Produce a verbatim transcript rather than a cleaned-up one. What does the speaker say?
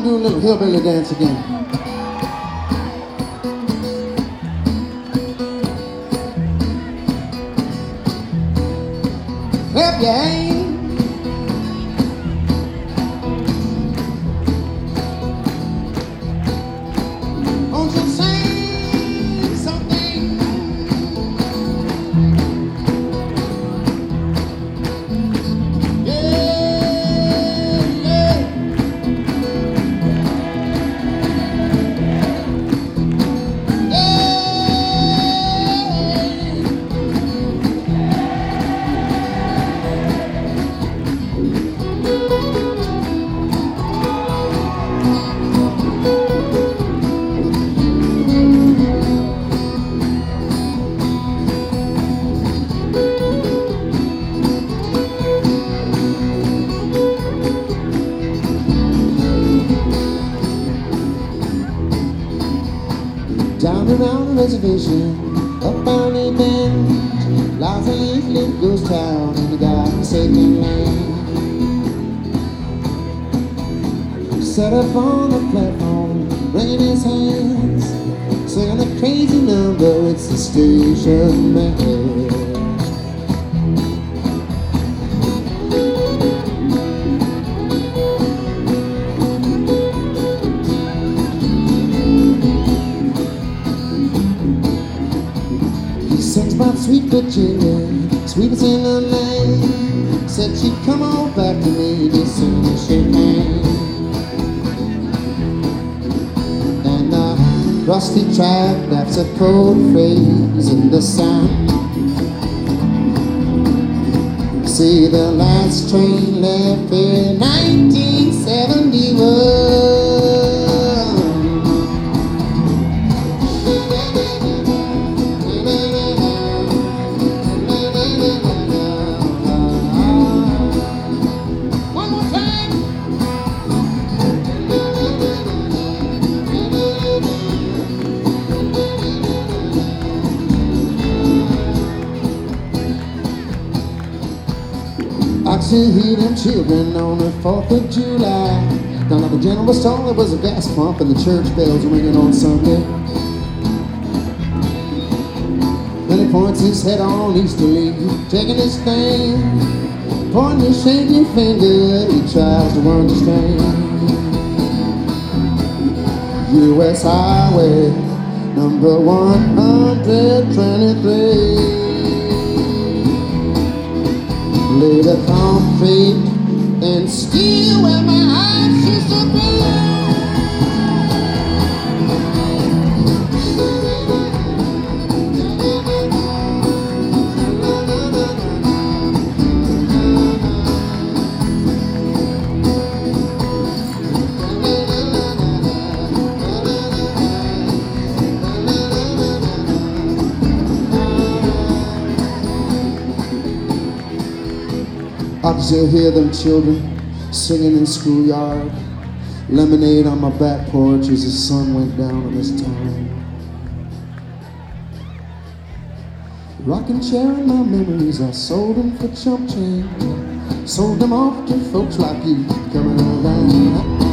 gonna do a little hillbilly dance again. Clap your hands. Won't you sing something? Down around the reservation, up on a bench, lies a little ghost town in the God-forsaken land. Set up on the platform, wringing his hands, singing a crazy number, it's the station man. Sings about sweet Virginia, sweetest in the land. Said she'd come on back to me just soon as she can. And the rusty track, that's a cold phrase in the sound. See, the last train left in nineteen seventy-one. I could hear them children on the fourth of July. Down at the general store there was a gas pump and the church bells ringing on Sunday. Then he points his head on easterly, taking his stand, pointing his shaking finger, he tries to understand. U S Highway number one hundred twenty-three. Laid a concrete and steel where my eyes used to be. I can still hear them children singing in the schoolyard. Lemonade on my back porch as the sun went down on this town. Rocking chair in my memories, I sold them for chump change. Sold them off to folks like you coming around.